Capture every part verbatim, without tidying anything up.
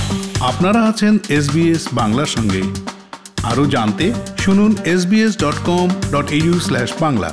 আপনারা আছেন এসবিএস বাংলার সঙ্গে। আরও জানতে শুনুন S B S dot com dot A U slash Bangla.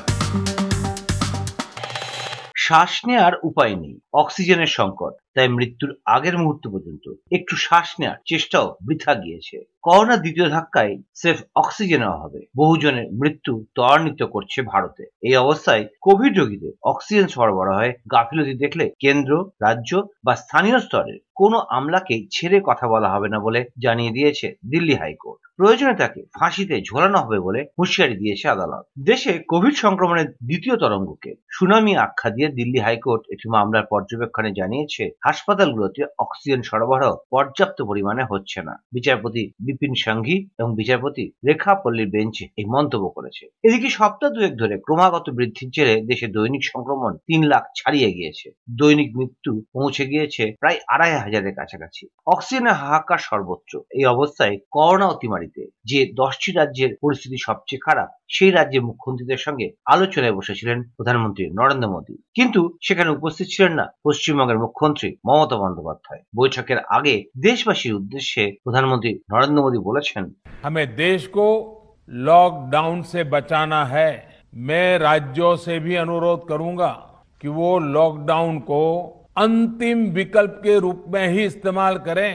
শ্বাস নেওয়ার উপায় নেই, অক্সিজেনের সংকট, তাই মৃত্যুর আগের মুহূর্ত পর্যন্ত একটু শ্বাস নেওয়ার চেষ্টাও বৃথা গিয়েছে। করোনা দ্বিতীয় ধাক্কায় সেফ অক্সিজেনের অভাবে বহুজনের মৃত্যু ত্বরান্বিত করছে ভারতে। এই অবস্থায় কোভিড রোগীদের অক্সিজেন সরবরাহে গাফিলতি দেখলে কেন্দ্র, রাজ্য বা স্থানীয় স্তরের কোনো আমলাকে ছেড়ে কথা বলা হবে না বলে জানিয়ে দিয়েছে দিল্লি হাইকোর্ট। প্রয়োজনে তাকে ফাঁসিতে ঝোলানো হবে বলে হুঁশিয়ারি দিয়েছে আদালত। দেশে কোভিড সংক্রমণের দ্বিতীয় তরঙ্গকে সুনামি আখ্যা দিয়ে দিল্লি হাইকোর্ট একটি মামলার পর্যবেক্ষণে জানিয়েছে, হাসপাতালগুলোতে অক্সিজেন সরবরাহ পর্যাপ্ত পরিমাণে হচ্ছে না। বিচারপতি বিপিন সাংঘি এবং বিচারপতি রেখা পল্লীর বেঞ্চ এই মন্তব্য করেছে। এদিকে সপ্তাহ দুয়েক ধরে ক্রমাগত বৃদ্ধির জেরে দেশে দৈনিক সংক্রমণ তিন লাখ ছাড়িয়ে গিয়েছে। দৈনিক মৃত্যু পৌঁছে গিয়েছে প্রায় আড়াই হাজারের কাছাকাছি। অক্সিজেনের হাহাকার সর্বোচ্চ। এই অবস্থায় করোনা অতিমারিতে যে দশটি রাজ্যের পরিস্থিতি সবচেয়ে খারাপ, সেই রাজ্যের মুখ্যমন্ত্রীদের সঙ্গে আলোচনায় বসেছিলেন প্রধানমন্ত্রী নরেন্দ্র মোদী, কিন্তু সেখানে উপস্থিত ছিলেন না পশ্চিমবঙ্গের মুখ্যমন্ত্রী মমতা বন্দ্যোপাধ্যায়। বৈঠকের আগে দেশবাসীর উদ্দেশ্যে প্রধানমন্ত্রী নরেন্দ্র মোদী বলেছেন, हमें देश को लॉकडाउन से बचाना है। मैं राज्यों से भी अनुरोध करूंगा कि वो लॉकडाउन को अंतिम विकल्प के रूप में ही इस्तेमाल करें।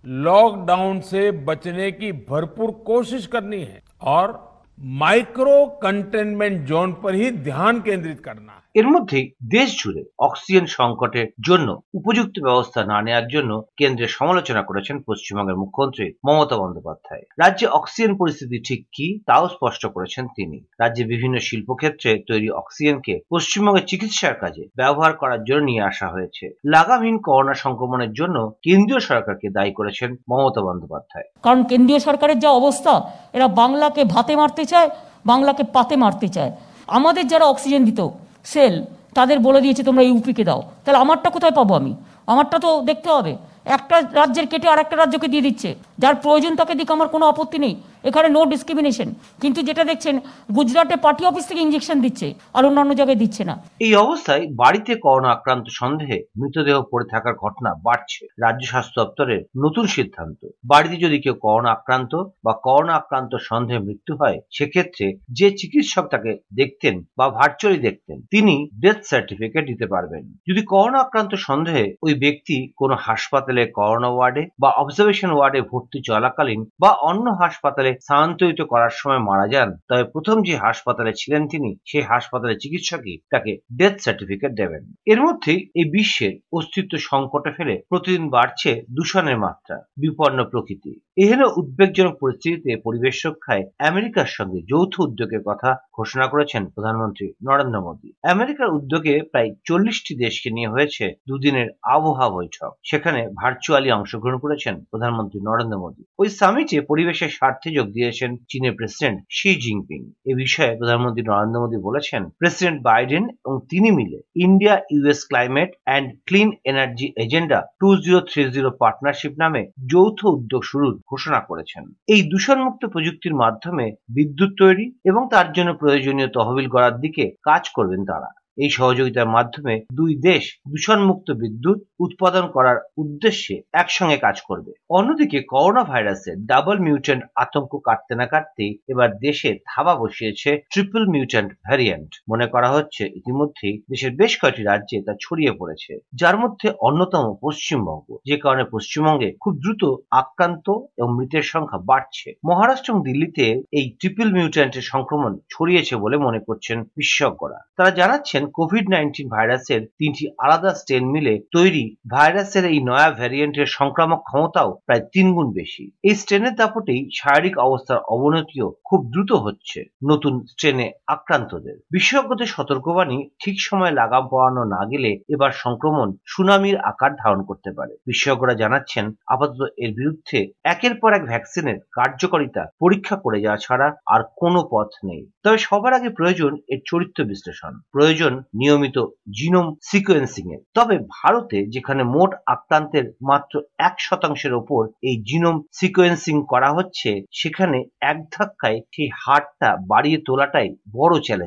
लॉकडाउन से बचने की भरपूर कोशिश करनी है और माइक्रो कंटेनमेंट जोन पर ही ध्यान केंद्रित करना है। এর মধ্যেই দেশ জুড়ে অক্সিজেন সংকটের জন্য উপযুক্ত ব্যবস্থা না নেওয়ার জন্য কেন্দ্রের সমালোচনা করেছেন পশ্চিমবঙ্গের মুখ্যমন্ত্রী মমতা বন্দ্যোপাধ্যায়। রাজ্যে অক্সিজেন পরিস্থিতি ঠিক কি তাও স্পষ্ট করেছেন তিনি। রাজ্যে বিভিন্ন শিল্পক্ষেত্রে তৈরি অক্সিজেনকে পশ্চিমবঙ্গের চিকিৎসার কাজে ব্যবহার করার জন্য নিয়ে আসা হয়েছে। লাগামহীন করোনা সংক্রমণের জন্য কেন্দ্রীয় সরকারকে দায়ী করেছেন মমতা বন্দ্যোপাধ্যায়। কারণ কেন্দ্রীয় সরকারের যা অবস্থা, এরা বাংলাকে ভাতে মারতে চায়, বাংলাকে পাতে মারতে চায়। আমাদের যারা অক্সিজেন দিত সেল, তাদের বলে দিয়েছে তোমরা ইউপিকে দাও। তাহলে আমারটা কোথায় পাবো? আমি আমারটা তো দেখতে হবে। একটা রাজ্যের কেটে আর একটা রাজ্যকে দিয়ে দিচ্ছে। যার প্রয়োজন তাকে দিক, আমার কোনো আপত্তি নেই, এখানে নো ডিসক্রিমিনেশন। কিন্তু যেটা দেখছেন, গুজরাটে পার্টি অফিস থেকে ইঞ্জেকশন দিচ্ছে আর অন্যান্য জায়গায় দিচ্ছে না। এই অবস্থায় বাড়িতে করোনা আক্রান্ত সন্দেহে মৃতদেহ পড়ে থাকার ঘটনা বাড়ছে। রাজ্য স্বাস্থ্য দপ্তরের নতুন সিদ্ধান্ত, বাড়িতে যদি কেউ করোনা আক্রান্ত বা করোনা আক্রান্ত সন্দেহে মৃত্যু হয়, সেক্ষেত্রে যে চিকিৎসক তাকে দেখতেন বা ভার্চুয়ালি দেখতেন, তিনি ডেথ সার্টিফিকেট দিতে পারবেন। যদি করোনা আক্রান্ত সন্দেহে ওই ব্যক্তি কোনো হাসপাতালে করোনা ওয়ার্ডে বা অবজারভেশন ওয়ার্ডে ভর্তি চলাকালীন বা অন্য হাসপাতালে স্থানান্তরিত করার সময় মারা যান, তবে প্রথম যে হাসপাতালে ছিলেন তিনি, সেই হাসপাতালের চিকিৎসকই তাকে ডেথ সার্টিফিকেট দেবেন। এর মধ্যেই এই বিশ্বের অস্তিত্ব সংকটে ফেলে প্রতিদিন বাড়ছে দূষণের মাত্রা, বিপন্ন প্রকৃতি। এহেন উদ্বেগজনক পরিস্থিতিতে পরিবেশ রক্ষায় আমেরিকার সঙ্গে যৌথ উদ্যোগের কথা ঘোষণা করেছেন প্রধানমন্ত্রী নরেন্দ্র মোদী। আমেরিকার উদ্যোগে প্রায় চল্লিশটি দেশকে নিয়ে হয়েছে দুদিনের আবহাওয়া বৈঠক। সেখানে ভার্চুয়ালি অংশগ্রহণ করেছেন প্রধানমন্ত্রী নরেন্দ্র মোদী। ওই সামিটে পরিবেশের স্বার্থে যোগ দিয়েছেন চীনের প্রেসিডেন্ট শি জিনপিং। এ বিষয়ে প্রধানমন্ত্রী নরেন্দ্র মোদী বলেছেন, প্রেসিডেন্ট বাইডেন এবং তিনি মিলে India US climate and clean energy agenda two zero three zero partnership নামে যৌথ উদ্যোগ শুরুর ঘোষণা করেছেন। এই দূষণমুক্ত প্রযুক্তির মাধ্যমে বিদ্যুৎ তৈরি এবং তার জন্য প্রয়োজনীয় তহবিল গড়ার দিকে কাজ করবেন তারা। এই সহযোগিতার মাধ্যমে দুই দেশ দূষণমুক্ত বিদ্যুৎ উৎপাদন করার উদ্দেশ্যে একসঙ্গে কাজ করবে। অন্যদিকে করোনা ভাইরাসের ডাবল মিউট্যান্ট আতঙ্ক কাটতে না কাটতেই এবার দেশে থাবা বসিয়েছে ট্রিপল মিউট্যান্ট ভ্যারিয়েন্ট। মনে করা হচ্ছে ইতিমধ্যেই দেশের বেশ কয়েকটি রাজ্যে তা ছড়িয়ে পড়েছে, যার মধ্যে অন্যতম পশ্চিমবঙ্গ, যে কারণে পশ্চিমবঙ্গে খুব দ্রুত আক্রান্ত এবং মৃতের সংখ্যা বাড়ছে। মহারাষ্ট্র এবং দিল্লিতে এই ট্রিপল মিউট্যান্টের সংক্রমণ ছড়িয়েছে বলে মনে করছেন বিশেষজ্ঞরা। তারা জানাচ্ছেন, কোভিড নাইন্টিন ভাইরাসের তিনটি আলাদা স্ট্রেন মিলে তৈরি ভাইরাসের এই নয়া ভ্যারিয়েন্টের সংক্রামক ক্ষমতাও প্রায় তিন গুণ বেশি। এই স্ট্রেনের দাপটেই শারীরিক অবস্থার অবনতিও খুব দ্রুত হচ্ছে নতুন স্ট্রেনে আক্রান্তদের। বিশেষজ্ঞদের সতর্কবাণী, ঠিক সময়ে লাগাম পরানো না গেলে এবার সংক্রমণ সুনামির আকার ধারণ করতে পারে। বিশেষজ্ঞরা জানাচ্ছেন, আপাতত এর বিরুদ্ধে একের পর এক ভ্যাকসিনের কার্যকারিতা পরীক্ষা করে যাওয়া ছাড়া আর কোনো পথ নেই। তবে সবার আগে প্রয়োজন এর চরিত্র বিশ্লেষণ, প্রয়োজন নিয়মিত জিনোম সিকোয়েন্সিং এর। তবে ভারতে যেখানে মোট আক্রান্তের মাত্র এক শতাংশের ওপর এই জিনোম সিকোয়েন্সিং করা হচ্ছে, সেখানে এক ধাক্কায় সেই হারটা বাড়িয়ে তোলাটাই বড় চ্যালেঞ্জের।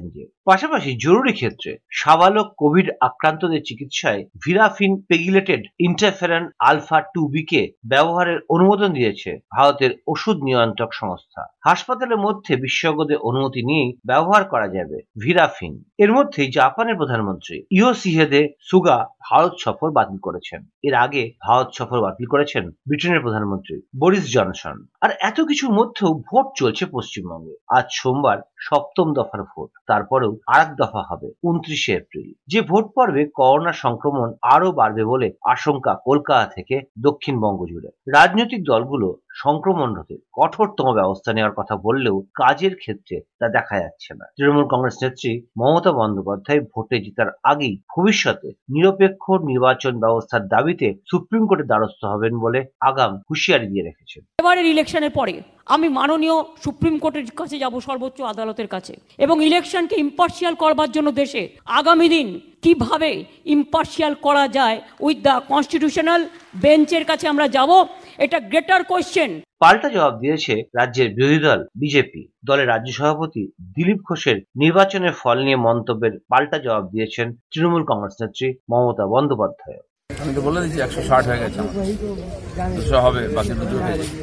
পাশাপাশি জরুরি ক্ষেত্রে সাবালক কোভিড আক্রান্তদের চিকিৎসায় Virafin pegylated interferon alpha two B কে ব্যবহারের অনুমোদন দিয়েছে ভারতের ওষুধ নিয়ন্ত্রক সংস্থা। হাসপাতালের মধ্যে বিশেষজ্ঞদের অনুমতি নিয়েই ব্যবহার করা যাবে ভিরাফিন। এর মধ্যেই জাপানের প্রধানমন্ত্রী ইয়োশিহিদে সুগা ভারত সফর বাতিল করেছেন। এর আগে ভারত সফর বাতিল করেছেন ব্রিটেনের প্রধানমন্ত্রী বরিস জনসন। আর এত কিছুর মধ্যেও ভোট চলছে পশ্চিমবঙ্গে। আজ সোমবার সপ্তম দফার ভোট, তারপরেও আর এক দফা হবে উনত্রিশে এপ্রিল। যে ভোট পর্বে করোনা সংক্রমণ আরো বাড়বে বলে আশঙ্কা কলকাতা থেকে দক্ষিণবঙ্গ জুড়ে। রাজনৈতিক দলগুলো সংক্রমণ রোধে কঠোরতম ব্যবস্থা নেওয়ার কথা বললেও কাজের ক্ষেত্রে তা দেখা যাচ্ছে না। তৃণমূল কংগ্রেস নেত্রী মমতা বন্দ্যোপাধ্যায় ভোটে জেতার আগেই ভবিষ্যতে নিরপেক্ষ নির্বাচন ব্যবস্থার দাবিতে সুপ্রিম কোর্টের দ্বারস্থ হবেন বলে আগাম হুঁশিয়ারি দিয়ে রেখেছেন। এবারের ইলেকশনের পরে আমি মাননীয় সুপ্রিম কোর্টের কাছে যাব, সর্বোচ্চ আদালতের কাছে, এবং ইলেকশনকে ইম্পার্শিয়াল করবার জন্য দেশে আগামী দিন কিভাবে ইম্পার্শিয়াল করা যায় উইথ দ্য কনস্টিটিউশনাল বেঞ্চের কাছে আমরা যাব। এটা গ্রেটার কোয়েশ্চেন। পাল্টা জবাব দিয়েছে রাজ্যের বিরোধী দল বিজেপি। দলের রাজ্য সভাপতি দিলীপ ঘোষের নির্বাচনের ফল নিয়ে মন্তব্যের পাল্টা জবাব দিয়েছেন তৃণমূল কংগ্রেস নেত্রী মমতা বন্দ্যোপাধ্যায়। আমি তো বলে দিচ্ছি একশো ষাট হয়ে গেছে, দুশো হবে, বাকি দুটো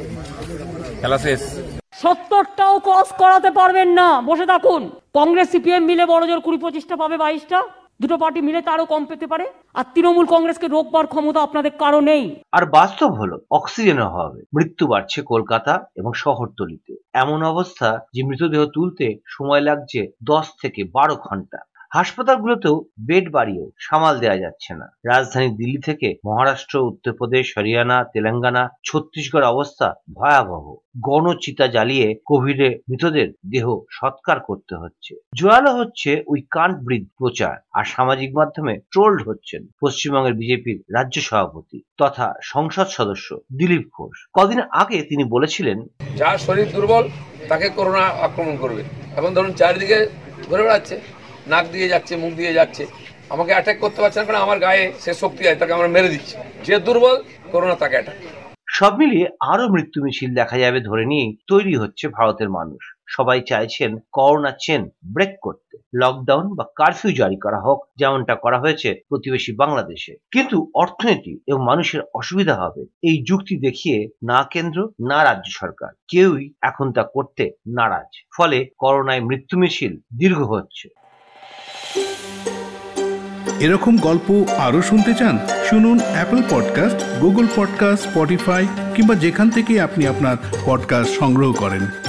খেলা শেষ। সত্তরটাও ক্রস করাতে পারবেন না, বসে থাকুন। কংগ্রেস সিপিএম মিলে বড় জোর কুড়ি পঁচিশটা পাবে, বাইশটা। দুটো পার্টি মিলে তারও কম পেতে পারে। আর তৃণমূল কংগ্রেসকে রোকবার ক্ষমতা আপনাদের কারো নেই। আর বাস্তব হলো অক্সিজেনের অভাবে মৃত্যু বাড়ছে কলকাতা এবং শহরতলিতে। এমন অবস্থা যে মৃতদেহ তুলতে সময় লাগছে দশ থেকে বারো ঘন্টা। হাসপাতালগুলোতেও বেড বাড়িয়েও সামাল দেওয়া যাচ্ছে না। রাজধানী দিল্লি থেকে মহারাষ্ট্র, উত্তরপ্রদেশ, হরিয়ানা, তেলেঙ্গানা, ছত্তিশগড় অবস্থা ভয়াবহ। গণচিতা জ্বালিয়ে কোভিডে মৃতদের দেহ সৎকার করতে হচ্ছে। জোরালো হচ্ছে উই কান্ট ব্রিথ প্রচার, আর সামাজিক মাধ্যমে ট্রোলড হচ্ছেন পশ্চিমবঙ্গের বিজেপির রাজ্য সভাপতি তথা সংসদ সদস্য দিলীপ ঘোষ। কদিন আগে তিনি বলেছিলেন, যার শরীর দুর্বল তাকে করোনা আক্রমণ করবে। এখন ধরুন চারিদিকে ঘুরে বেড়াচ্ছে, নাক দিয়ে যাচ্ছে, মুখ দিয়ে যাচ্ছে, আমাকে অ্যাটাক করতে পারছে না, কারণ আমার গায়ে সে শক্তি আছে, তাকে আমরা মেরে দিচ্ছি। যে দুর্বল, করোনা তাকে অ্যাটাক। সব মিলিয়ে আরো মৃত্যু মিছিল দেখা যাবে ধরে নিয়ে তৈরি হচ্ছে ভারতের মানুষ। সবাই চাইছেন করোনা চেন ব্রেক করতে, লকডাউন বা কারফিউ জারি করা হোক, যেমনটা করা হয়েছে প্রতিবেশী বাংলাদেশে। কিন্তু অর্থনীতি এবং মানুষের অসুবিধা হবে এই যুক্তি দেখিয়ে না কেন্দ্র না রাজ্য সরকার কেউই এখন তা করতে নারাজ। ফলে করোনায় মৃত্যু মিছিল দীর্ঘ হচ্ছে। এরকম গল্প আরও শুনতে চান? শুনুন Apple podcast, Google podcast, Spotify কিংবা যেখান থেকে আপনি আপনার পডকাস্ট সংগ্রহ করেন।